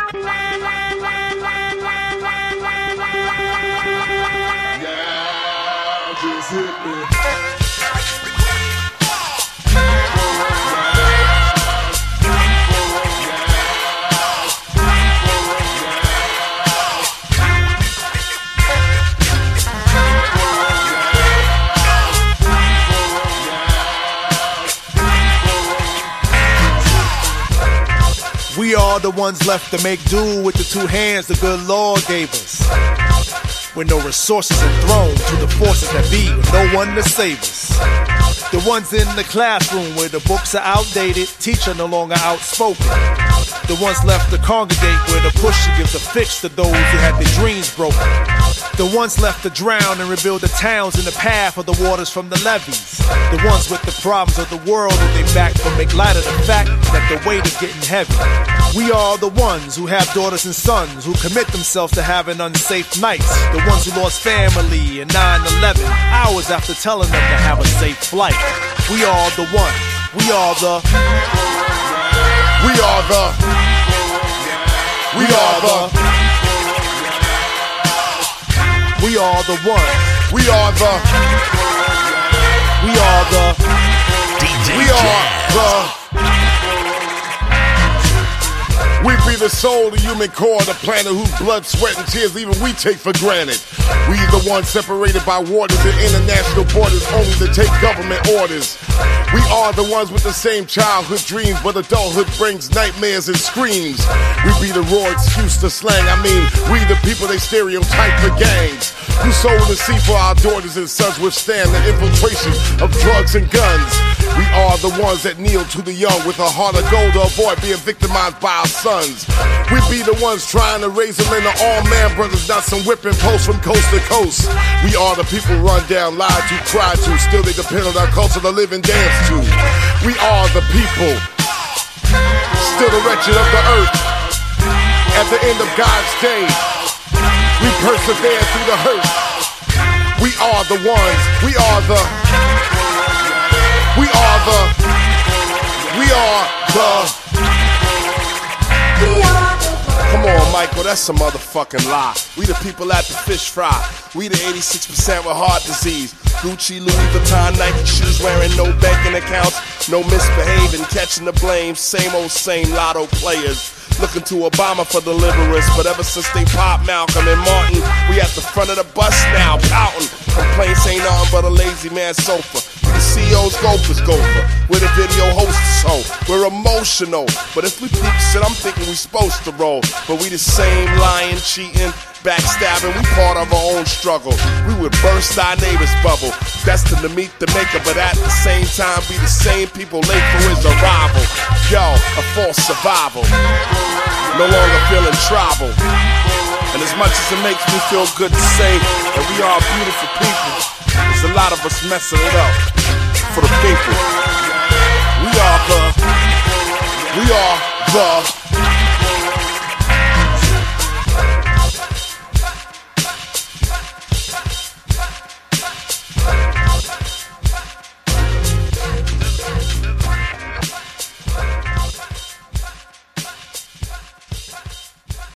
Yeah, just hit me. We are the ones left to make do with the two hands the good Lord gave us. With no resources and thrown to the forces that be, with no one to save us. The ones in the classroom where the books are outdated, teacher no longer outspoken. The ones left to congregate where the pusher gives a fix to those who had their dreams broken. The ones left to drown and rebuild the towns in the path of the waters from the levees. The ones with the problems of the world that they back but make light of the fact that the weight is getting heavy. We are the ones who have daughters and sons who commit themselves to having unsafe nights. The ones who lost family in 9/11 hours after telling them to have a safe flight. We are the ones. We are the. We are the. We are the. We are the ones. We are the. We are the. DJ We are the. We be the soul, the human core, the planet whose blood, sweat, and tears even we take for granted. We the ones separated by waters and international borders only to take government orders. We are the ones with the same childhood dreams, but adulthood brings nightmares and screams. We be the raw excuse to slang. I mean, we the people they stereotype for gangs. Who sold the sea for our daughters and sons withstand the infiltration of drugs and guns. We are the ones that kneel to the young with a heart of gold to avoid being victimized by our sons. We be the ones trying to raise them into all-man brothers, not some whipping posts from coast to coast. We are the people run down, lied to, cried to, still they depend on our culture to live and dance to. We are the people, still the wretched of the earth. At the end of God's day, we persevere through the hurt. We are the ones, we are the. We are the. We are the. Come on, Michael, that's a motherfucking lie. We the people at the fish fry. We the 86% with heart disease. Gucci, Louis Vuitton, Nike shoes, wearing no banking accounts, no misbehaving, catching the blame. Same old same lotto players. Looking to Obama for deliverance, but ever since they popped Malcolm and Martin, we at the front of the bus now, pouting. Complaints ain't nothing but a lazy man's sofa. We the CEO's Gophers gopher. We're the video hostess hoe. We're emotional, but if we peep shit, I'm thinking we supposed to roll. But we the same lying, cheating, backstabbing, we part of our own struggle. We would burst our neighbor's bubble, destined to meet the maker, but at the same time be the same people late for his arrival. Yo, a false survival, no longer feeling tribal. And as much as it makes me feel good to say that we are beautiful people, there's a lot of us messing it up for the people. We are the.